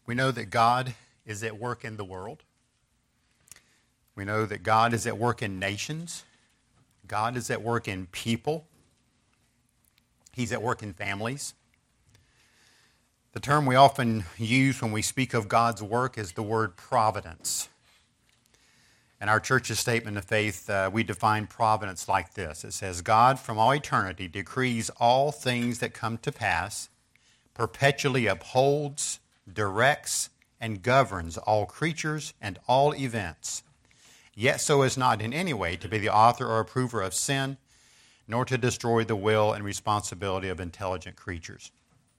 We know that God is at work in the world. We know that God is at work in nations. God is at work in people. He's at work in families. The term we often use when we speak of God's work is the word providence. In our church's statement of faith, we define providence like this. It says, God from all eternity decrees all things that come to pass, perpetually upholds, directs, and governs all creatures and all events, yet so as not in any way to be the author or approver of sin, nor to destroy the will and responsibility of intelligent creatures.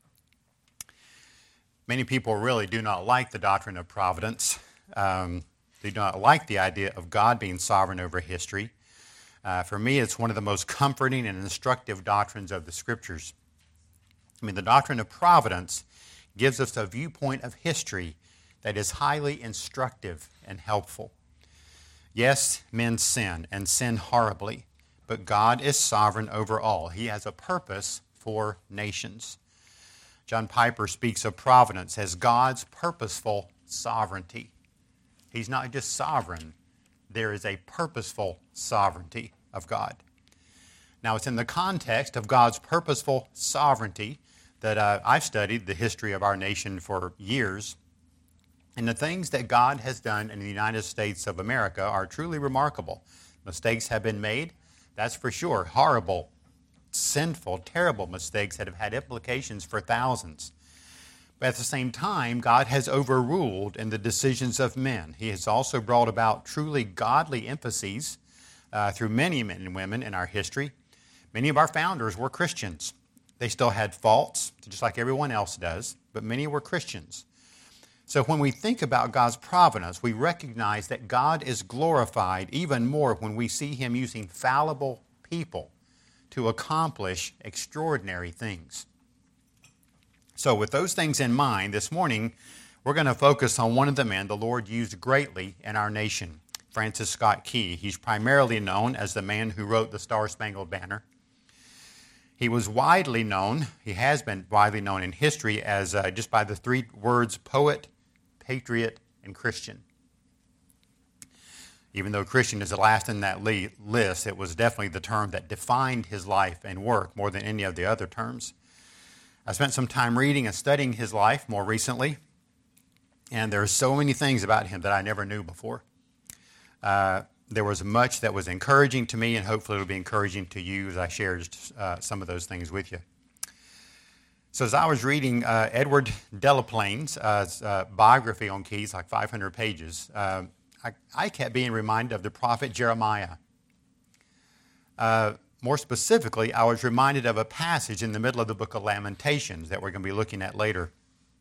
Many people really do not like the doctrine of providence. They do not like the idea of God being sovereign over history. For me, it's one of the most comforting and instructive doctrines of the Scriptures. The doctrine of providence gives us a viewpoint of history that is highly instructive and helpful. Yes, men sin, and sin horribly, but God is sovereign over all. He has a purpose for nations. John Piper speaks of providence as God's purposeful sovereignty. He's not just sovereign, there is a purposeful sovereignty of God. Now, it's in the context of God's purposeful sovereignty that I've studied the history of our nation for years. And the things that God has done in the United States of America are truly remarkable. Mistakes have been made, that's for sure. Horrible, sinful, terrible mistakes that have had implications for thousands. But at the same time, God has overruled in the decisions of men. He has also brought about truly godly emphases through many men and women in our history. Many of our founders were Christians. They still had faults, just like everyone else does, but many were Christians. So when we think about God's providence, we recognize that God is glorified even more when we see Him using fallible people to accomplish extraordinary things. So with those things in mind, this morning, we're going to focus on one of the men the Lord used greatly in our nation, Francis Scott Key. He's primarily known as the man who wrote the Star-Spangled Banner. He was widely known, he has been widely known in history as just by the three words poet, patriot, and Christian. Even though Christian is the last in that list, it was definitely the term that defined his life and work more than any of the other terms. I spent some time reading and studying his life more recently, and there are so many things about him that I never knew before. There was much that was encouraging to me, and hopefully it will be encouraging to you as I share some of those things with you. So as I was reading Edward Delaplane's biography on Keys, like 500 pages, I kept being reminded of the prophet Jeremiah. More specifically, I was reminded of a passage in the middle of the book of Lamentations that we're going to be looking at later.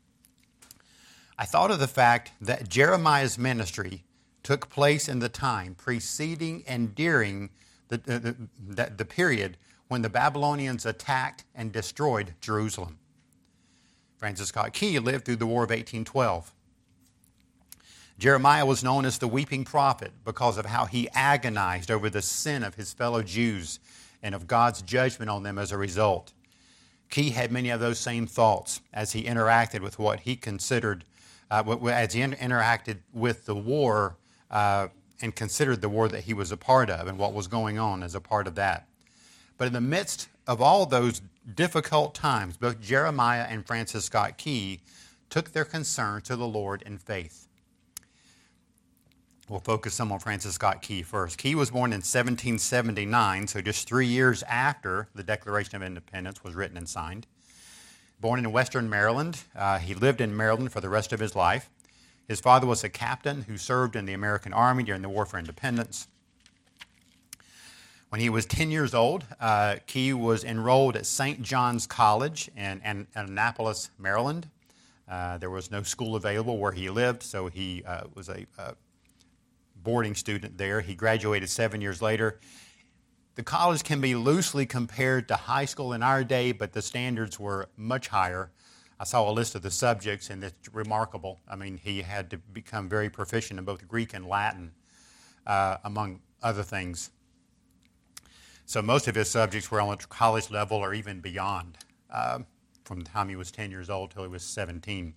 I thought of the fact that Jeremiah's ministry took place in the time preceding and during the period when the Babylonians attacked and destroyed Jerusalem. Francis Scott Key lived through the War of 1812. Jeremiah was known as the weeping prophet because of how he agonized over the sin of his fellow Jews and of God's judgment on them as a result. Key had many of those same thoughts as he interacted with what he considered, as he interacted with the war and considered the war that he was a part of and what was going on as a part of that. But in the midst of all those difficult times, both Jeremiah and Francis Scott Key took their concern to the Lord in faith. We'll focus some on Francis Scott Key first. Key was born in 1779, so just 3 years after the Declaration of Independence was written and signed. Born in Western Maryland, he lived in Maryland for the rest of his life. His father was a captain who served in the American Army during the War for Independence. When he was 10 years old, Key was enrolled at St. John's College in Annapolis, Maryland. There was no school available where he lived, so he was a boarding student there. He graduated 7 years later. The college can be loosely compared to high school in our day, but the standards were much higher. I saw a list of the subjects, and it's remarkable. I mean, he had to become very proficient in both Greek and Latin, among other things. So most of his subjects were on the college level or even beyond, from the time he was 10 years old till he was 17.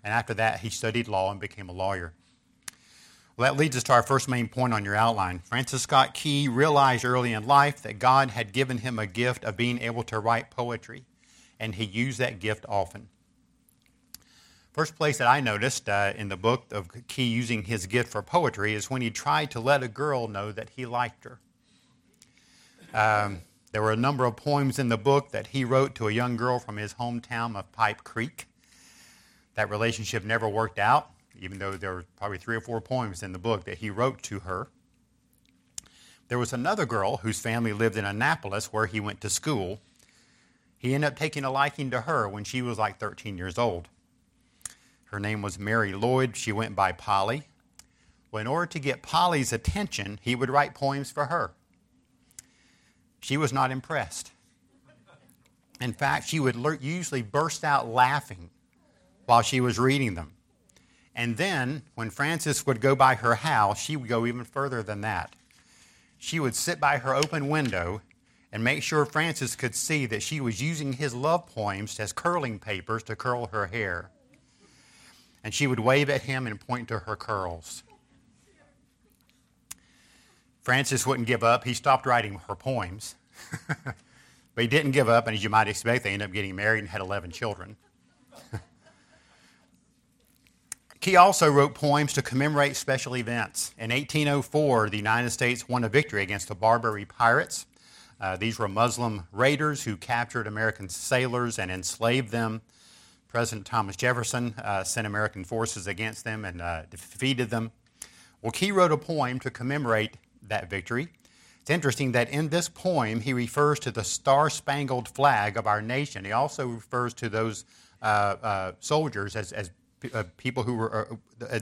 And after that, he studied law and became a lawyer. Well, that leads us to our first main point on your outline. Francis Scott Key realized early in life that God had given him a gift of being able to write poetry, and he used that gift often. First place that I noticed in the book of Key using his gift for poetry is when he tried to let a girl know that he liked her. There were a number of poems in the book that he wrote to a young girl from his hometown of Pipe Creek. That relationship never worked out, even though there were probably 3 or 4 poems in the book that he wrote to her. There was another girl whose family lived in Annapolis where he went to school. He ended up taking a liking to her when she was like 13 years old. Her name was Mary Lloyd. She went by Polly. Well, in order to get Polly's attention, he would write poems for her. She was not impressed. In fact, she would usually burst out laughing while she was reading them. And then, when Francis would go by her house, she would go even further than that. She would sit by her open window and make sure Francis could see that she was using his love poems as curling papers to curl her hair. And she would wave at him and point to her curls. Francis wouldn't give up. He stopped writing her poems. But he didn't give up, and as you might expect, they ended up getting married and had 11 children. Key also wrote poems to commemorate special events. In 1804, the United States won a victory against the Barbary pirates. These were Muslim raiders who captured American sailors and enslaved them. President Thomas Jefferson sent American forces against them and defeated them. Well, Key wrote a poem to commemorate that victory. It's interesting that in this poem, he refers to the star-spangled flag of our nation. He also refers to those soldiers as people who were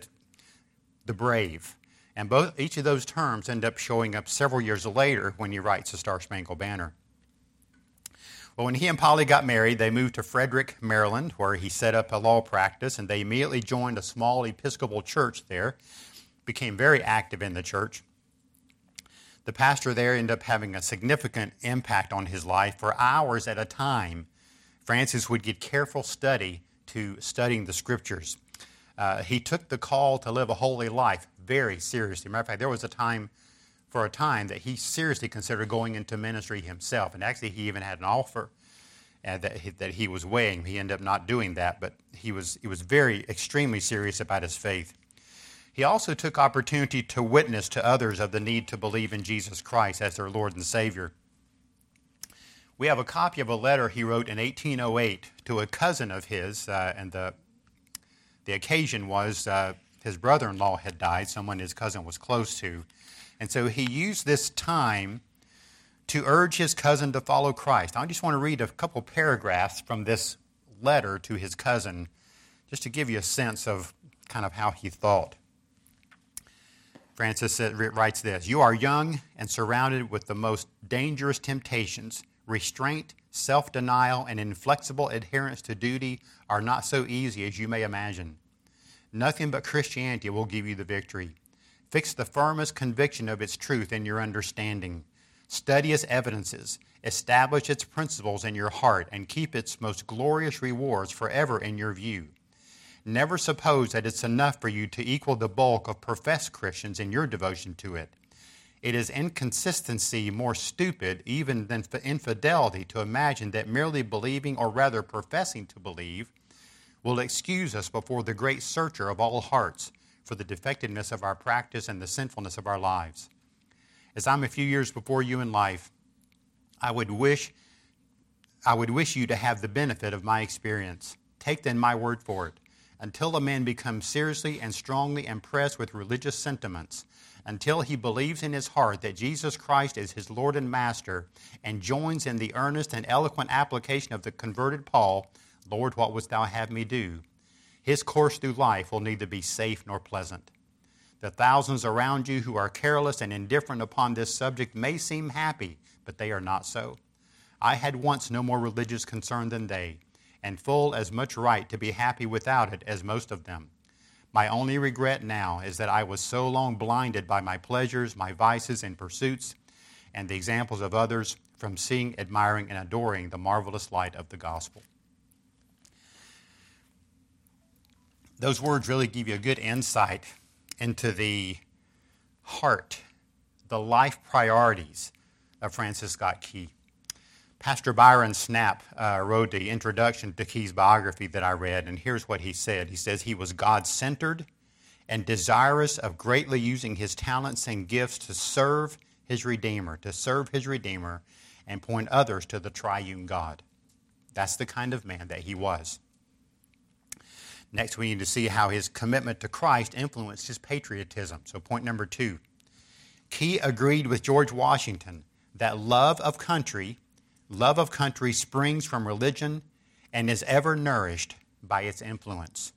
the brave. And each of those terms end up showing up several years later when he writes the Star-Spangled Banner. Well, when he and Polly got married, they moved to Frederick, Maryland, where he set up a law practice, and they immediately joined a small Episcopal church there, became very active in the church. The pastor there ended up having a significant impact on his life. For hours at a time, Francis would give careful study to studying the Scriptures. He took the call to live a holy life very seriously. Matter of fact, there was a time that he seriously considered going into ministry himself. And actually, he even had an offer that he was weighing. He ended up not doing that, but he was very, extremely serious about his faith. He also took opportunity to witness to others of the need to believe in Jesus Christ as their Lord and Savior. We have a copy of a letter he wrote in 1808 to a cousin of his, and the occasion was his brother-in-law had died, someone his cousin was close to. And so he used this time to urge his cousin to follow Christ. I just want to read a couple paragraphs from this letter to his cousin, just to give you a sense of kind of how he thought. Francis writes this: "You are young and surrounded with the most dangerous temptations. Restraint, self-denial, and inflexible adherence to duty are not so easy as you may imagine. Nothing but Christianity will give you the victory. Fix the firmest conviction of its truth in your understanding. Study its evidences. Establish its principles in your heart and keep its most glorious rewards forever in your view. Never suppose that it's enough for you to equal the bulk of professed Christians in your devotion to it. It is inconsistency more stupid even than infidelity to imagine that merely believing, or rather professing to believe, will excuse us before the great searcher of all hearts for the defectiveness of our practice and the sinfulness of our lives. As I'm a few years before you in life, I would wish you to have the benefit of my experience. Take then my word for it. Until a man becomes seriously and strongly impressed with religious sentiments, until he believes in his heart that Jesus Christ is his Lord and Master, and joins in the earnest and eloquent application of the converted Paul, Lord, what wouldst thou have me do? His course through life will neither be safe nor pleasant. The thousands around you who are careless and indifferent upon this subject may seem happy, but they are not so. I had once no more religious concern than they, and full as much right to be happy without it as most of them. My only regret now is that I was so long blinded by my pleasures, my vices and pursuits, and the examples of others from seeing, admiring, and adoring the marvelous light of the gospel." Those words really give you a good insight into the heart, the life priorities of Francis Scott Key. Pastor Byron Snapp wrote the introduction to Key's biography that I read, and here's what he said. He says he was God-centered and desirous of greatly using his talents and gifts to serve his Redeemer, and point others to the triune God. That's the kind of man that he was. Next, we need to see how his commitment to Christ influenced his patriotism. So point number 2, Key agreed with George Washington that love of country springs from religion and is ever nourished by its influence.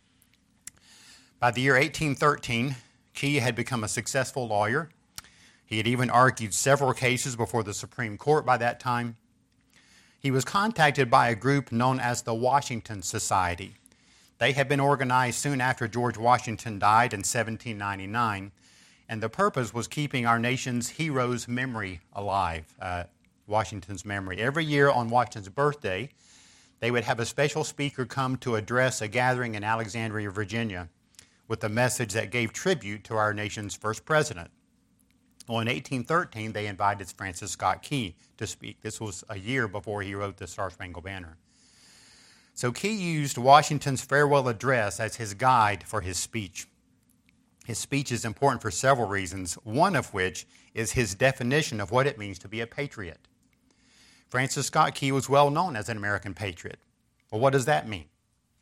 By the year 1813, Key had become a successful lawyer. He had even argued several cases before the Supreme Court by that time. He was contacted by a group known as the Washington Society. They had been organized soon after George Washington died in 1799, and the purpose was keeping our nation's hero's memory alive, Washington's memory. Every year on Washington's birthday, they would have a special speaker come to address a gathering in Alexandria, Virginia, with a message that gave tribute to our nation's first president. Well, in 1813, they invited Francis Scott Key to speak. This was a year before he wrote the Star-Spangled Banner. So Key used Washington's farewell address as his guide for his speech. His speech is important for several reasons, one of which is his definition of what it means to be a patriot. Francis Scott Key was well known as an American patriot. Well, what does that mean?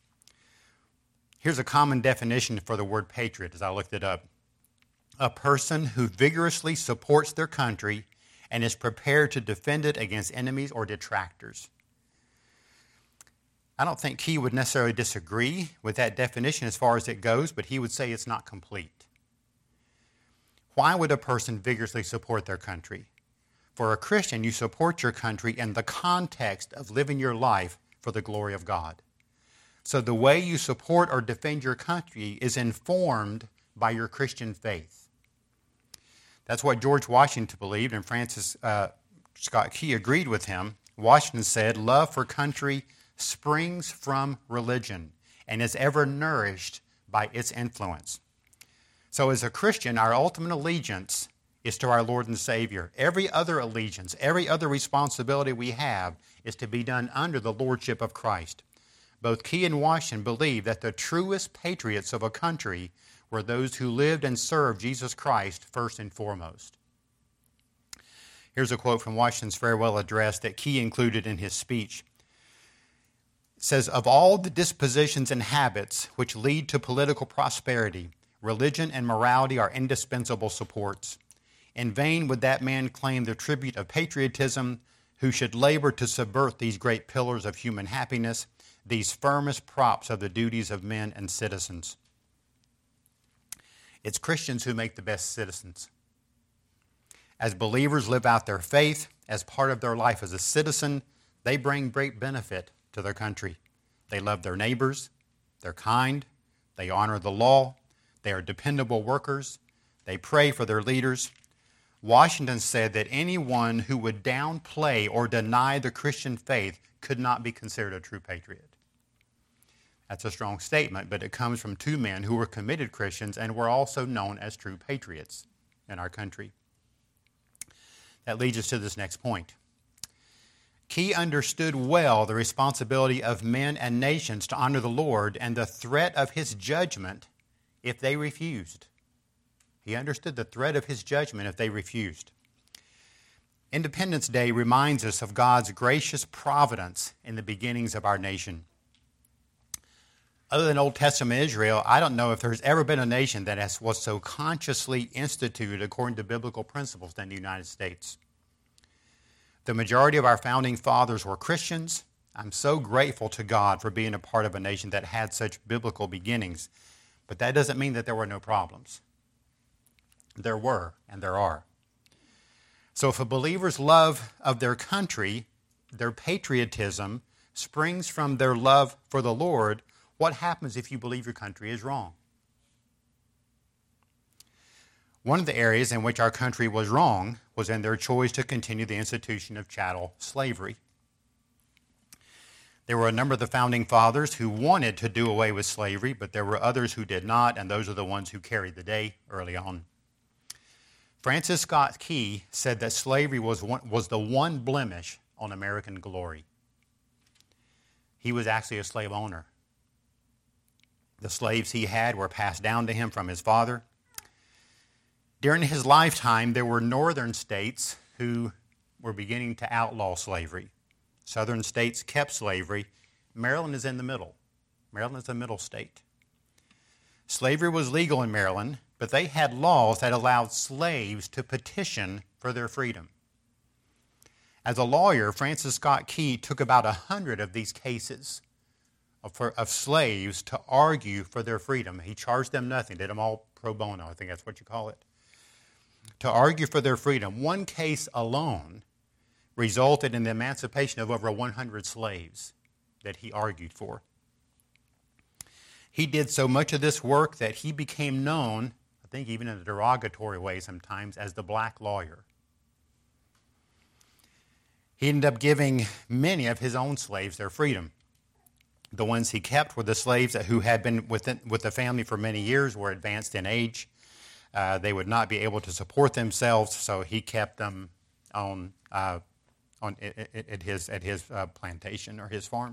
Here's a common definition for the word patriot as I looked it up. A person who vigorously supports their country and is prepared to defend it against enemies or detractors. I don't think Key would necessarily disagree with that definition as far as it goes, but he would say it's not complete. Why would a person vigorously support their country? For a Christian, you support your country in the context of living your life for the glory of God. So the way you support or defend your country is informed by your Christian faith. That's what George Washington believed, and Francis Scott Key agreed with him. Washington said, love for country springs from religion and is ever nourished by its influence. So as a Christian, our ultimate allegiance is to our Lord and Savior. Every other allegiance, every other responsibility we have is to be done under the lordship of Christ. Both Key and Washington believed that the truest patriots of a country were those who lived and served Jesus Christ first and foremost. Here's a quote from Washington's farewell address that Key included in his speech. It says, of all the dispositions and habits which lead to political prosperity, religion and morality are indispensable supports. In vain would that man claim the tribute of patriotism who should labor to subvert these great pillars of human happiness, these firmest props of the duties of men and citizens. It's Christians who make the best citizens. As believers live out their faith as part of their life as a citizen, they bring great benefit to their country. They love their neighbors, they're kind, they honor the law, they are dependable workers, they pray for their leaders. Washington said that anyone who would downplay or deny the Christian faith could not be considered a true patriot. That's a strong statement, but it comes from two men who were committed Christians and were also known as true patriots in our country. That leads us to this next point. Key understood well the responsibility of men and nations to honor the Lord and the threat of his judgment if they refused. He understood the threat of his judgment if they refused. Independence Day reminds us of God's gracious providence in the beginnings of our nation. Other than Old Testament Israel, I don't know if there's ever been a nation that was so consciously instituted according to biblical principles than the United States. The majority of our founding fathers were Christians. I'm so grateful to God for being a part of a nation that had such biblical beginnings. But that doesn't mean that there were no problems. There were, and there are. So if a believer's love of their country, their patriotism, springs from their love for the Lord, what happens if you believe your country is wrong? One of the areas in which our country was wrong was in their choice to continue the institution of chattel slavery. There were a number of the founding fathers who wanted to do away with slavery, but there were others who did not, and those are the ones who carried the day early on. Francis Scott Key said that slavery was the one blemish on American glory. He was actually a slave owner. The slaves he had were passed down to him from his father. During his lifetime, there were northern states who were beginning to outlaw slavery. Southern states kept slavery. Maryland is in the middle. Maryland is a middle state. Slavery was legal in Maryland, but they had laws that allowed slaves to petition for their freedom. As a lawyer, Francis Scott Key took about 100 of these cases of slaves to argue for their freedom. He charged them nothing, did them all pro bono, I think that's what you call it. To argue for their freedom. One case alone resulted in the emancipation of over 100 slaves that he argued for. He did so much of this work that he became known, I think even in a derogatory way sometimes, as the black lawyer. He ended up giving many of his own slaves their freedom. The ones he kept were the slaves who had been with the family for many years, were advanced in age. They would not be able to support themselves, so he kept them at his plantation or his farm.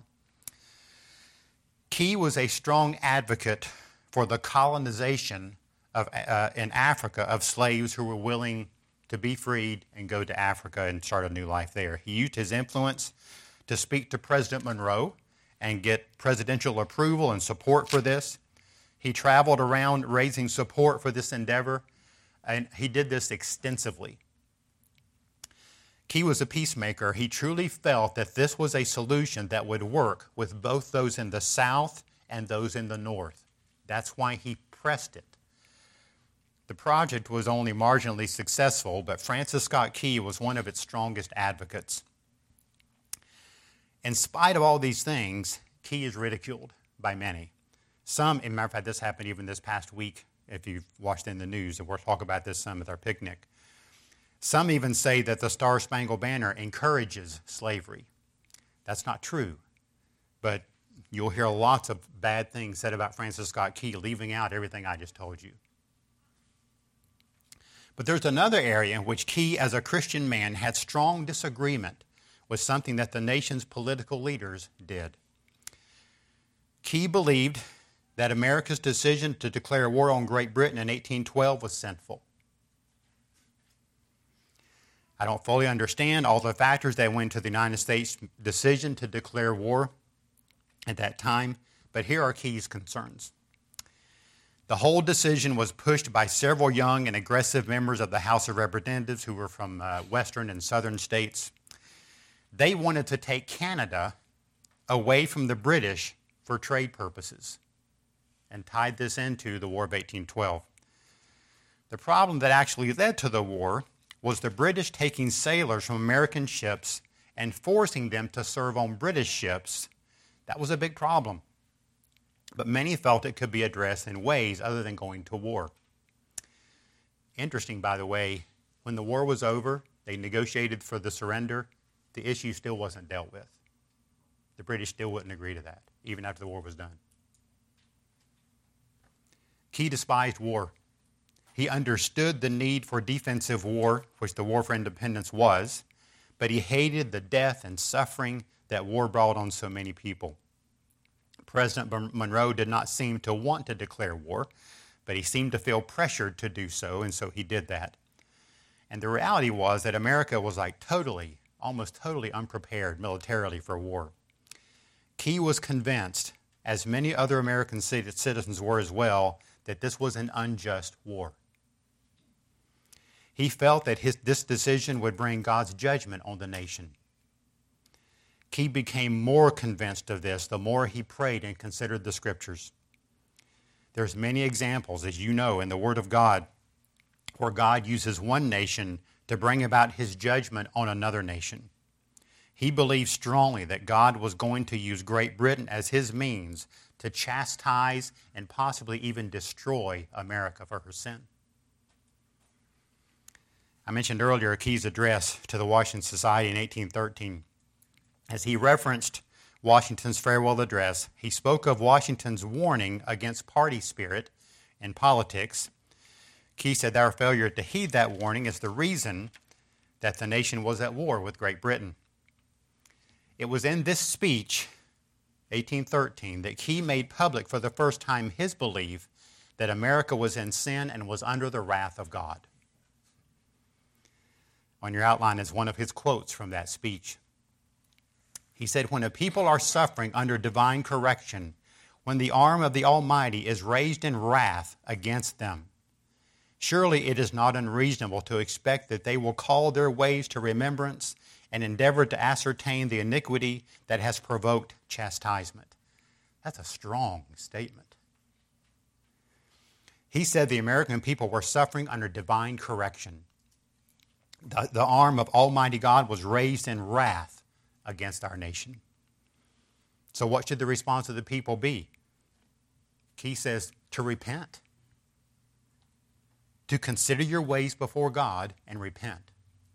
Key was a strong advocate for the colonization in Africa of slaves who were willing to be freed and go to Africa and start a new life there. He used his influence to speak to President Monroe and get presidential approval and support for this. He traveled around raising support for this endeavor, and he did this extensively. Key was a peacemaker. He truly felt that this was a solution that would work with both those in the South and those in the North. That's why he pressed it. The project was only marginally successful, but Francis Scott Key was one of its strongest advocates. In spite of all these things, Key is ridiculed by many. Some, as a matter of fact, this happened even this past week, if you've watched in the news, and we'll talk about this some at our picnic. Some even say that the Star-Spangled Banner encourages slavery. That's not true, but you'll hear lots of bad things said about Francis Scott Key, leaving out everything I just told you. But there's another area in which Key, as a Christian man, had strong disagreement with something that the nation's political leaders did. Key believed that America's decision to declare war on Great Britain in 1812 was sinful. I don't fully understand all the factors that went to the United States' decision to declare war at that time, but here are Key's concerns. The whole decision was pushed by several young and aggressive members of the House of Representatives who were from western and southern states. They wanted to take Canada away from the British for trade purposes and tied this into the War of 1812. The problem that actually led to the war was the British taking sailors from American ships and forcing them to serve on British ships. That was a big problem. But many felt it could be addressed in ways other than going to war. Interesting, by the way, when the war was over, they negotiated for the surrender. The issue still wasn't dealt with. The British still wouldn't agree to that, even after the war was done. Key despised war. He understood the need for defensive war, which the War for Independence was, but he hated the death and suffering that war brought on so many people. President Monroe did not seem to want to declare war, but he seemed to feel pressured to do so, and so he did that. And the reality was that America was almost totally unprepared militarily for war. Key was convinced, as many other American citizens were as well, that this was an unjust war. He felt that this decision would bring God's judgment on the nation. Key became more convinced of this the more he prayed and considered the Scriptures. There's many examples, as you know, in the Word of God, where God uses one nation to bring about His judgment on another nation. He believed strongly that God was going to use Great Britain as His means to chastise and possibly even destroy America for her sin. I mentioned earlier Key's address to the Washington Society in 1813. As he referenced Washington's farewell address, he spoke of Washington's warning against party spirit in politics. Key said our failure to heed that warning is the reason that the nation was at war with Great Britain. It was in this speech, 1813, that Key made public for the first time his belief that America was in sin and was under the wrath of God. On your outline is one of his quotes from that speech. He said, "When a people are suffering under divine correction, when the arm of the Almighty is raised in wrath against them, surely it is not unreasonable to expect that they will call their ways to remembrance and endeavor to ascertain the iniquity that has provoked chastisement." That's a strong statement. He said the American people were suffering under divine correction. The arm of Almighty God was raised in wrath against our nation. So what should the response of the people be? Key says to repent, to consider your ways before God and repent.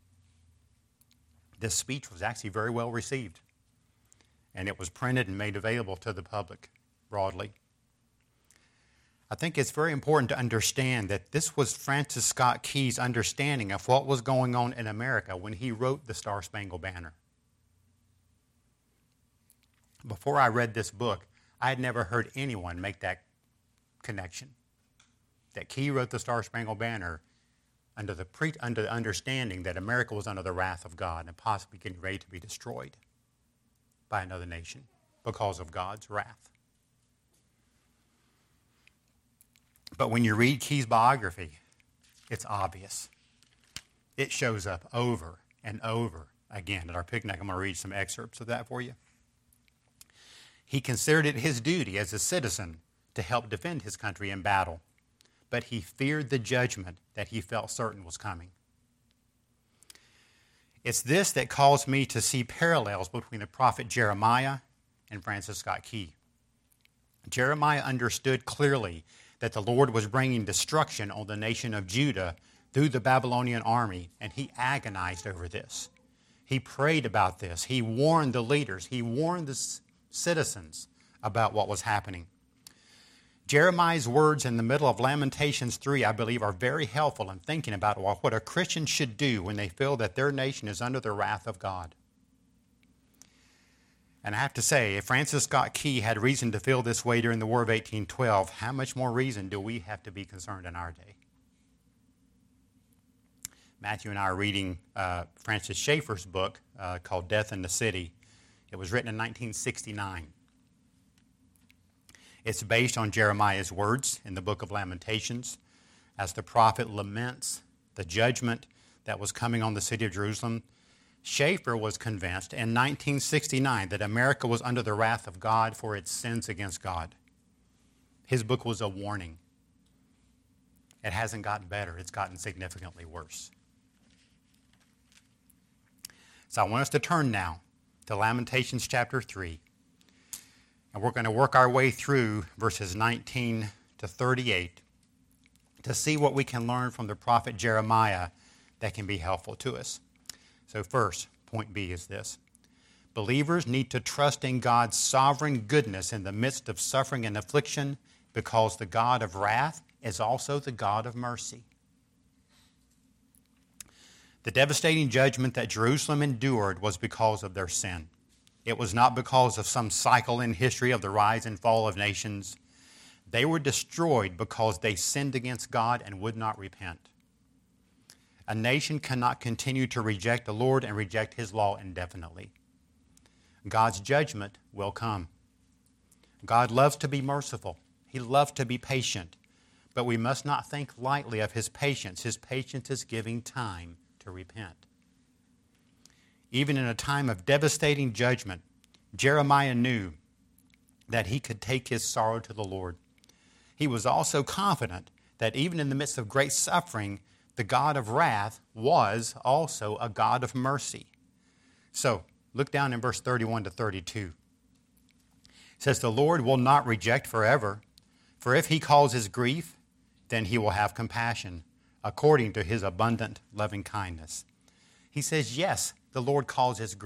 This speech was actually very well received, and it was printed and made available to the public broadly. I think it's very important to understand that this was Francis Scott Key's understanding of what was going on in America when he wrote the Star-Spangled Banner. Before I read this book, I had never heard anyone make that connection. That Key wrote the Star-Spangled Banner under the understanding that America was under the wrath of God and possibly getting ready to be destroyed by another nation because of God's wrath. But when you read Key's biography, it's obvious. It shows up over and over again. At our picnic, I'm going to read some excerpts of that for you. He considered it his duty as a citizen to help defend his country in battle, but he feared the judgment that he felt certain was coming. It's this that caused me to see parallels between the prophet Jeremiah and Francis Scott Key. Jeremiah understood clearly that the Lord was bringing destruction on the nation of Judah through the Babylonian army, and he agonized over this. He prayed about this. He warned the leaders. He warned the citizens about what was happening. Jeremiah's words in the middle of Lamentations 3, I believe, are very helpful in thinking about what a Christian should do when they feel that their nation is under the wrath of God. And I have to say, if Francis Scott Key had reason to feel this way during the War of 1812, how much more reason do we have to be concerned in our day? Matthew and I are reading Francis Schaeffer's book called Death in the City. It was written in 1969. It's based on Jeremiah's words in the book of Lamentations as the prophet laments the judgment that was coming on the city of Jerusalem. Schaeffer was convinced in 1969 that America was under the wrath of God for its sins against God. His book was a warning. It hasn't gotten better. It's gotten significantly worse. So I want us to turn now to Lamentations chapter 3. And we're going to work our way through verses 19 to 38 to see what we can learn from the prophet Jeremiah that can be helpful to us. So first, point B is this. Believers need to trust in God's sovereign goodness in the midst of suffering and affliction because the God of wrath is also the God of mercy. The devastating judgment that Jerusalem endured was because of their sin. It was not because of some cycle in history of the rise and fall of nations. They were destroyed because they sinned against God and would not repent. A nation cannot continue to reject the Lord and reject His law indefinitely. God's judgment will come. God loves to be merciful. He loves to be patient. But we must not think lightly of His patience. His patience is giving time to repent. Even in a time of devastating judgment, Jeremiah knew that he could take his sorrow to the Lord. He was also confident that even in the midst of great suffering, the God of wrath was also a God of mercy. So, look down in verse 31 to 32. It says, "The Lord will not reject forever, for if He causes grief, then He will have compassion, according to His abundant loving kindness." He says, yes, the Lord causes grief.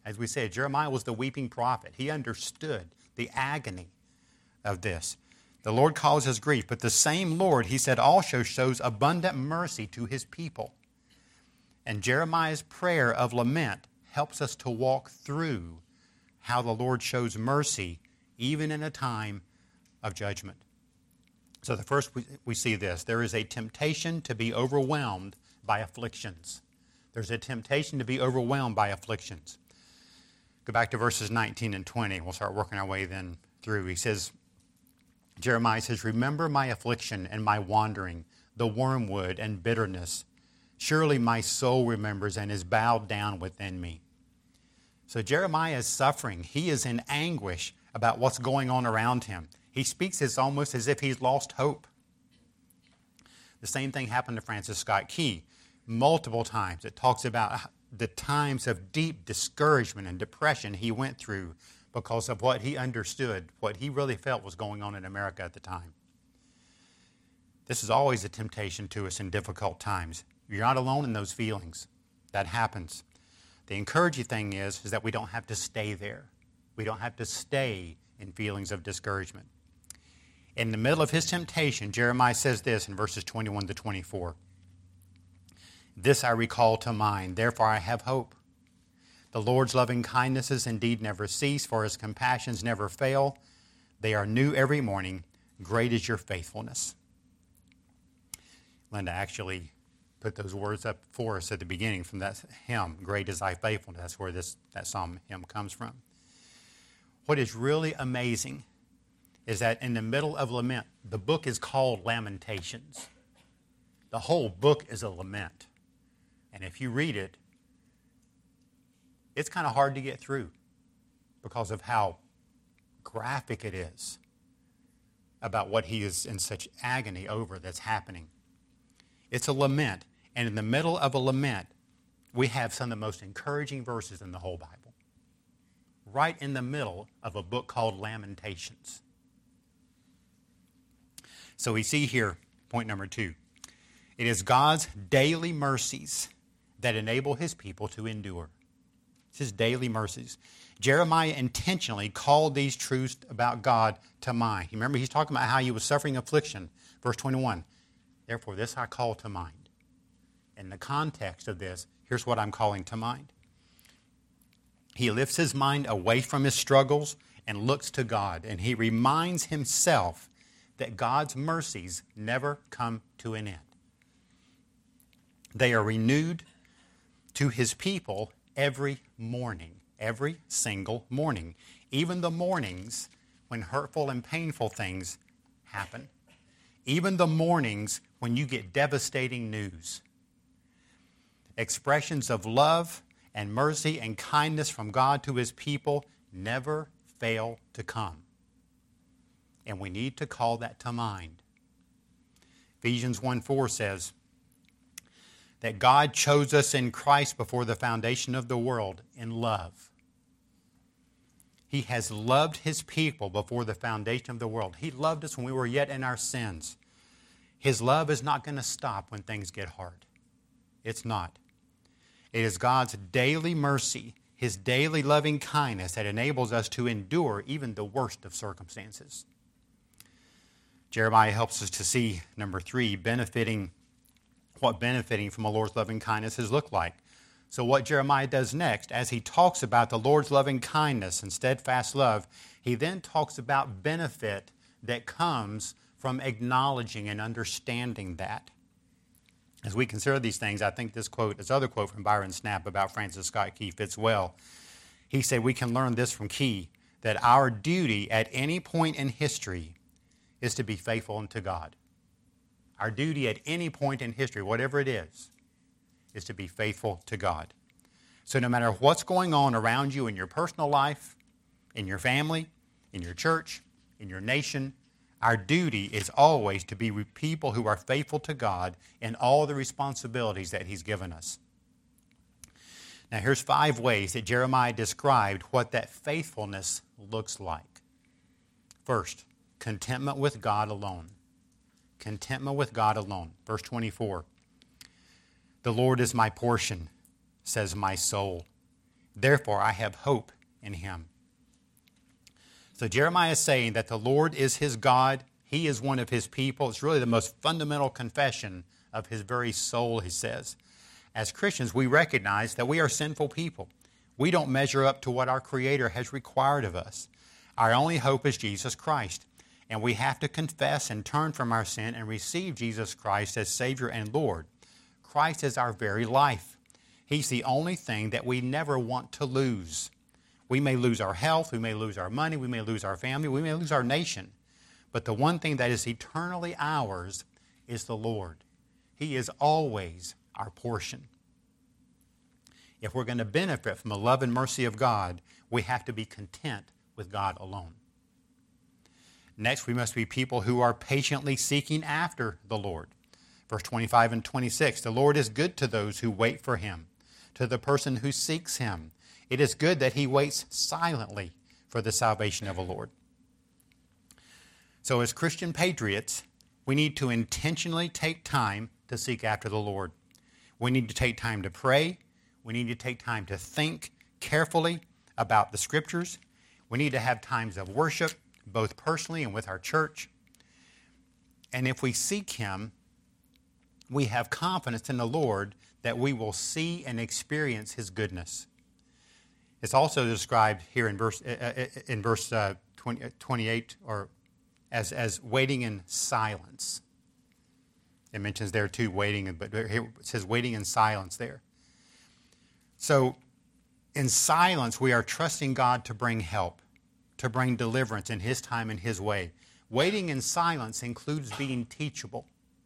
As we said, Jeremiah was the weeping prophet. He understood the agony of this. The Lord causes grief, but the same Lord, he said, also shows abundant mercy to his people. And Jeremiah's prayer of lament helps us to walk through how the Lord shows mercy even in a time of judgment. So the first we see this. There is a temptation to be overwhelmed by afflictions. There's a temptation to be overwhelmed by afflictions. Go back to verses 19 and 20. We'll start working our way then through. Jeremiah says, remember my affliction and my wandering, the wormwood and bitterness. Surely my soul remembers and is bowed down within me. So Jeremiah is suffering. He is in anguish about what's going on around him. He speaks this almost as if he's lost hope. The same thing happened to Francis Scott Key. Multiple times it talks about the times of deep discouragement and depression he went through because of what he understood, what he really felt was going on in America at the time. This is always a temptation to us in difficult times. You're not alone in those feelings. That happens. The encouraging thing is that we don't have to stay there. We don't have to stay in feelings of discouragement. In the middle of his temptation, Jeremiah says this in verses 21 to 24. This I recall to mind, therefore I have hope. The Lord's loving kindnesses indeed never cease, for his compassions never fail. They are new every morning. Great is your faithfulness. Linda actually put those words up for us at the beginning from that hymn, Great is thy faithfulness. That's where that psalm hymn comes from. What is really amazing is that in the middle of lament, the book is called Lamentations. The whole book is a lament. And if you read it, it's kind of hard to get through because of how graphic it is about what he is in such agony over that's happening. It's a lament. And in the middle of a lament, we have some of the most encouraging verses in the whole Bible. Right in the middle of a book called Lamentations. So we see here, point number 2. It is God's daily mercies that enable his people to endure. It's his daily mercies. Jeremiah intentionally called these truths about God to mind. You remember he's talking about how he was suffering affliction. Verse 21, therefore this I call to mind. In the context of this, here's what I'm calling to mind. He lifts his mind away from his struggles and looks to God, and he reminds himself that God's mercies never come to an end. They are renewed to his people every morning, every single morning, even the mornings when hurtful and painful things happen, even the mornings when you get devastating news. Expressions of love and mercy and kindness from God to his people never fail to come. And we need to call that to mind. Ephesians 1:4 says that God chose us in Christ before the foundation of the world in love. He has loved his people before the foundation of the world. He loved us when we were yet in our sins. His love is not going to stop when things get hard. It's not. It is God's daily mercy, his daily loving kindness that enables us to endure even the worst of circumstances. Jeremiah helps us to see, number 3, what benefiting from the Lord's loving kindness has looked like. So what Jeremiah does next, as he talks about the Lord's loving kindness and steadfast love, he then talks about benefit that comes from acknowledging and understanding that. As we consider these things, I think this other quote from Byron Snapp about Francis Scott Key fits well. He said, we can learn this from Key, that our duty at any point in history is to be faithful unto God. Our duty at any point in history, whatever it is to be faithful to God. So no matter what's going on around you in your personal life, in your family, in your church, in your nation, our duty is always to be people who are faithful to God in all the responsibilities that he's given us. Now here's 5 ways that Jeremiah described what that faithfulness looks like. First, contentment with God alone. Contentment with God alone. Verse 24. The Lord is my portion, says my soul. Therefore, I have hope in him. So Jeremiah is saying that the Lord is his God. He is one of his people. It's really the most fundamental confession of his very soul, he says. As Christians, we recognize that we are sinful people. We don't measure up to what our Creator has required of us. Our only hope is Jesus Christ. And we have to confess and turn from our sin and receive Jesus Christ as Savior and Lord. Christ is our very life. He's the only thing that we never want to lose. We may lose our health, we may lose our money, we may lose our family, we may lose our nation. But the one thing that is eternally ours is the Lord. He is always our portion. If we're going to benefit from the love and mercy of God, we have to be content with God alone. Next, we must be people who are patiently seeking after the Lord. Verse 25 and 26, the Lord is good to those who wait for him, to the person who seeks him. It is good that he waits silently for the salvation of the Lord. So as Christian patriots, we need to intentionally take time to seek after the Lord. We need to take time to pray. We need to take time to think carefully about the Scriptures. We need to have times of worship, both personally and with our church. And if we seek him, we have confidence in the Lord that we will see and experience his goodness. It's also described here in verse 28 or as waiting in silence. It mentions there too waiting, but here it says waiting in silence there. So in silence, we are trusting God to bring help, to bring deliverance in his time and his way. Waiting in silence includes being teachable.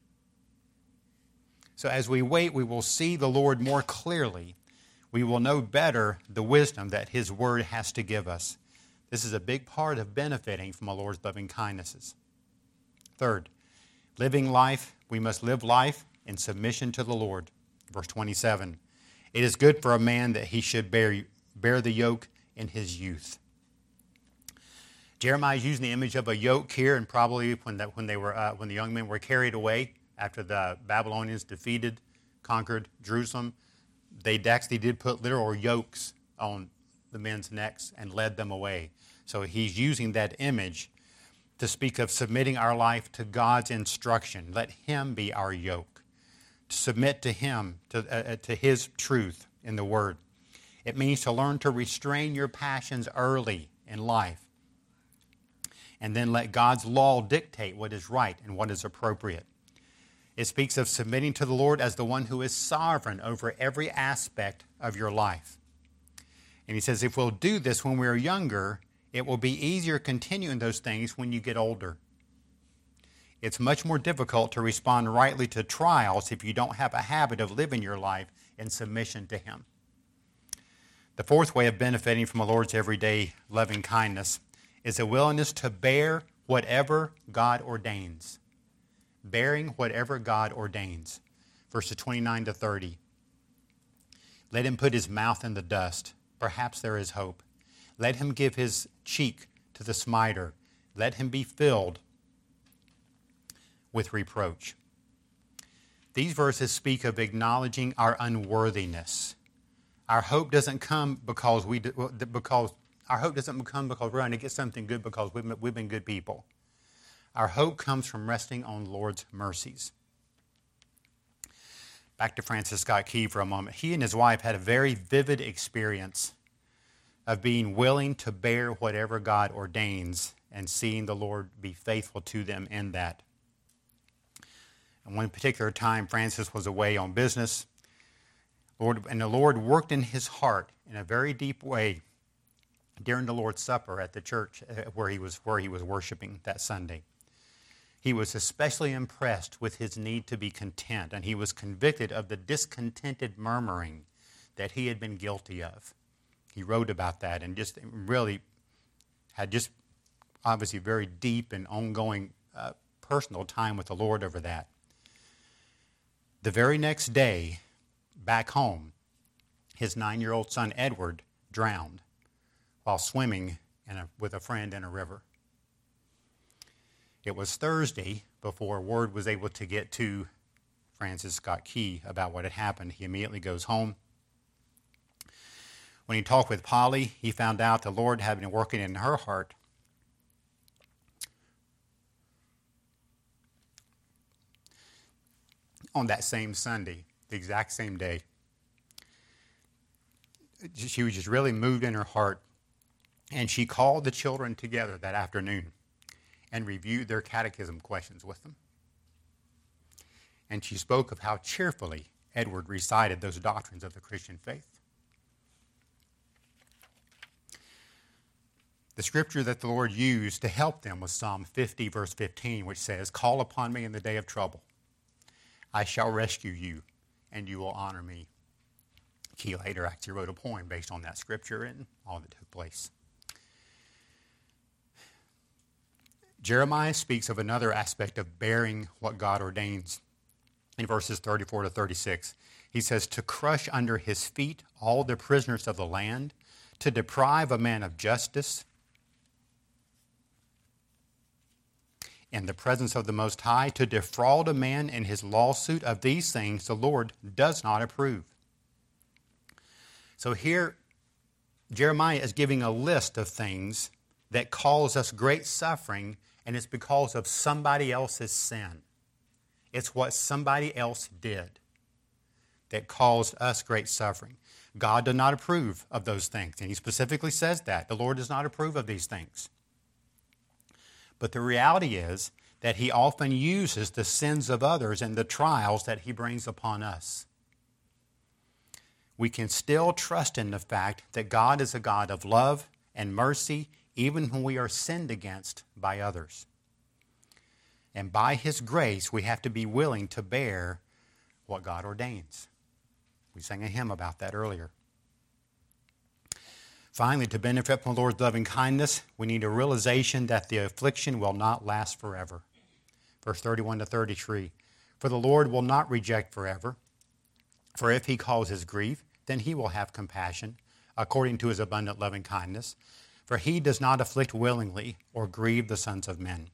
So as we wait, we will see the Lord more clearly. We will know better the wisdom that his word has to give us. This is a big part of benefiting from the Lord's loving kindnesses. Third, living life, we must live life in submission to the Lord. Verse 27, it is good for a man that he should bear the yoke in his youth. Jeremiah is using the image of a yoke here, and probably when the young men were carried away after the Babylonians conquered Jerusalem, they actually did put literal yokes on the men's necks and led them away. So he's using that image to speak of submitting our life to God's instruction. Let him be our yoke. To submit to him, to his truth in the word. It means to learn to restrain your passions early in life. And then let God's law dictate what is right and what is appropriate. It speaks of submitting to the Lord as the one who is sovereign over every aspect of your life. And he says, if we'll do this when we're younger, it will be easier continuing those things when you get older. It's much more difficult to respond rightly to trials if you don't have a habit of living your life in submission to him. The fourth way of benefiting from the Lord's everyday loving kindness is a willingness to bear whatever God ordains. Bearing whatever God ordains. Verses 29 to 30. Let him put his mouth in the dust. Perhaps there is hope. Let him give his cheek to the smiter. Let him be filled with reproach. These verses speak of acknowledging our unworthiness. Our hope doesn't come because we're going to get something good because we've been good people. Our hope comes from resting on the Lord's mercies. Back to Francis Scott Key for a moment. He and his wife had a very vivid experience of being willing to bear whatever God ordains and seeing the Lord be faithful to them in that. And one particular time, Francis was away on business, and the Lord worked in his heart in a very deep way during the Lord's Supper at the church where he was worshiping that Sunday. He was especially impressed with his need to be content, and he was convicted of the discontented murmuring that he had been guilty of. He wrote about that and just really had just obviously very deep and ongoing personal time with the Lord over that. The very next day, back home, his 9-year-old son Edward drowned while swimming with a friend in a river. It was Thursday before word was able to get to Francis Scott Key about what had happened. He immediately goes home. When he talked with Polly, he found out the Lord had been working in her heart. On that same Sunday, the exact same day, she was just really moved in her heart, and she called the children together that afternoon and reviewed their catechism questions with them. And she spoke of how cheerfully Edward recited those doctrines of the Christian faith. The scripture that the Lord used to help them was Psalm 50, verse 15, which says, "Call upon me in the day of trouble. I shall rescue you, and you will honor me." Key later actually wrote a poem based on that scripture and all that took place. Jeremiah speaks of another aspect of bearing what God ordains. In verses 34 to 36, he says, "To crush under his feet all the prisoners of the land, to deprive a man of justice in the presence of the Most High, to defraud a man in his lawsuit, of these things the Lord does not approve." So here, Jeremiah is giving a list of things that cause us great suffering, and it's because of somebody else's sin. It's what somebody else did that caused us great suffering. God does not approve of those things, and he specifically says that. The Lord does not approve of these things. But the reality is that he often uses the sins of others and the trials that he brings upon us. We can still trust in the fact that God is a God of love and mercy, even when we are sinned against by others. And by his grace, we have to be willing to bear what God ordains. We sang a hymn about that earlier. Finally, to benefit from the Lord's loving kindness, we need a realization that the affliction will not last forever. Verse 31 to 33, "For the Lord will not reject forever. For if he causes grief, then he will have compassion, according to his abundant loving kindness. For he does not afflict willingly or grieve the sons of men."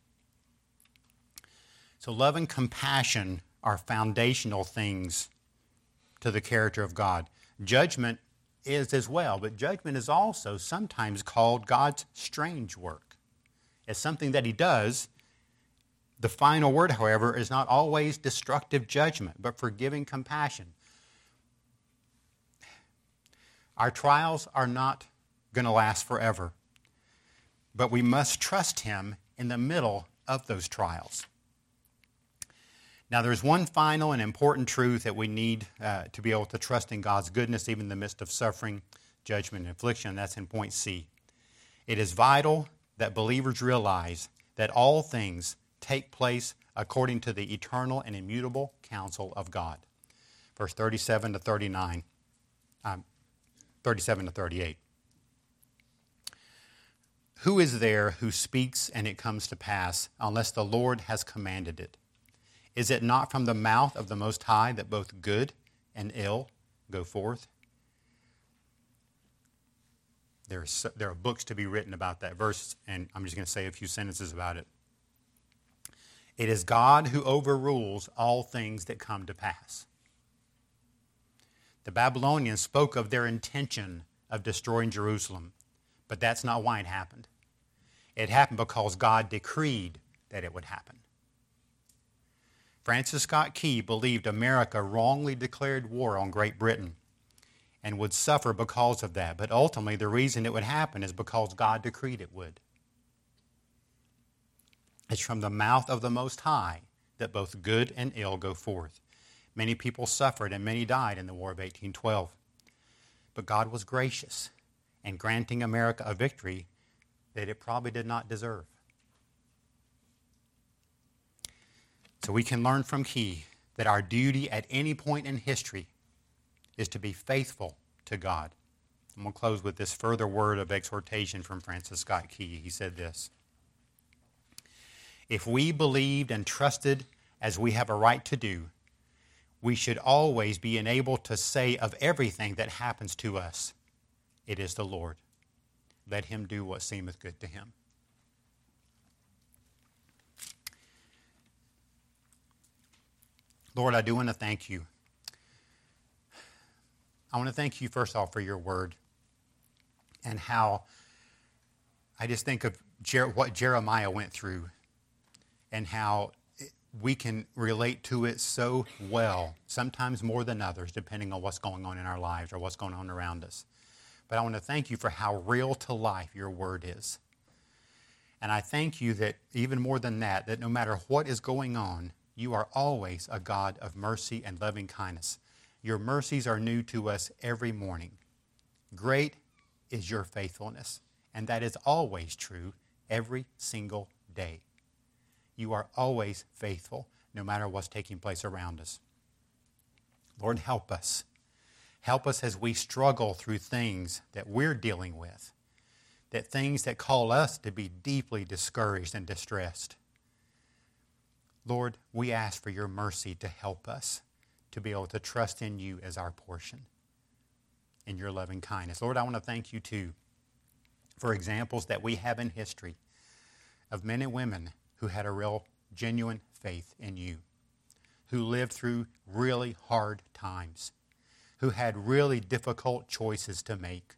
So love and compassion are foundational things to the character of God. Judgment is as well, but judgment is also sometimes called God's strange work. It's something that he does. The final word, however, is not always destructive judgment, but forgiving compassion. Our trials are not going to last forever, but we must trust him in the middle of those trials. Now, there's one final and important truth that we need to be able to trust in God's goodness, even in the midst of suffering, judgment, and affliction, and that's in point C. It is vital that believers realize that all things take place according to the eternal and immutable counsel of God. Verse 37 to 39, 37 to 38. "Who is there who speaks and it comes to pass, unless the Lord has commanded it? Is it not from the mouth of the Most High that both good and ill go forth?" There are books to be written about that verse, and I'm just going to say a few sentences about it. It is God who overrules all things that come to pass. The Babylonians spoke of their intention of destroying Jerusalem, but that's not why it happened. It happened because God decreed that it would happen. Francis Scott Key believed America wrongly declared war on Great Britain and would suffer because of that. But ultimately, the reason it would happen is because God decreed it would. It's from the mouth of the Most High that both good and ill go forth. Many people suffered and many died in the War of 1812. But God was gracious in granting America a victory that it probably did not deserve. So we can learn from Key that our duty at any point in history is to be faithful to God. I'm going to close with this further word of exhortation from Francis Scott Key. He said this: "If we believed and trusted as we have a right to do, we should always be enabled to say of everything that happens to us, 'It is the Lord. Let him do what seemeth good to him.'" Lord, I do want to thank you. I want to thank you, first of all, for your word. and how I just think of what Jeremiah went through and how we can relate to it so well, sometimes more than others, depending on what's going on in our lives or what's going on around us. But I want to thank you for how real to life your word is. And I thank you that even more than that, that no matter what is going on, you are always a God of mercy and loving kindness. Your mercies are new to us every morning. Great is your faithfulness, and that is always true every single day. You are always faithful, no matter what's taking place around us. Lord, help us. Help us as we struggle through things that we're dealing with, that things that call us to be deeply discouraged and distressed. Lord, we ask for your mercy to help us to be able to trust in you as our portion, in your loving kindness. Lord, I want to thank you too for examples that we have in history of men and women who had a real, genuine faith in you, who lived through really hard times, who had really difficult choices to make,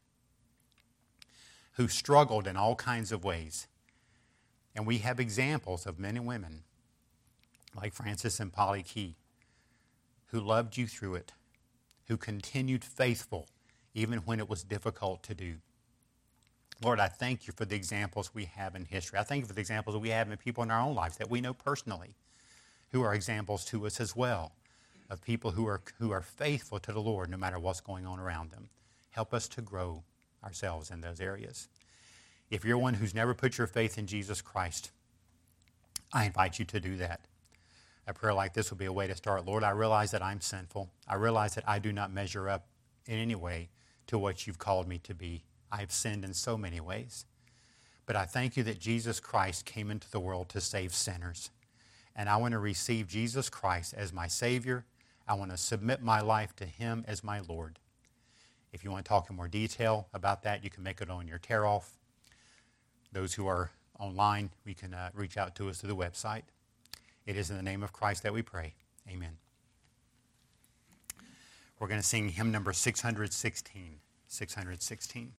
who struggled in all kinds of ways. And we have examples of men and women like Francis and Polly Key, who loved you through it, who continued faithful even when it was difficult to do. Lord, I thank you for the examples we have in history. I thank you for the examples that we have in people in our own lives that we know personally, who are examples to us as well, of people who are faithful to the Lord no matter what's going on around them. Help us to grow ourselves in those areas. If you're one who's never put your faith in Jesus Christ, I invite you to do that. A prayer like this will be a way to start. Lord, I realize that I'm sinful. I realize that I do not measure up in any way to what you've called me to be. I've sinned in so many ways. But I thank you that Jesus Christ came into the world to save sinners. And I want to receive Jesus Christ as my Savior. I want to submit my life to him as my Lord. If you want to talk in more detail about that, you can make it on your tear-off. Those who are online, we can reach out to us through the website. It is in the name of Christ that we pray. Amen. We're going to sing hymn number 616. 616.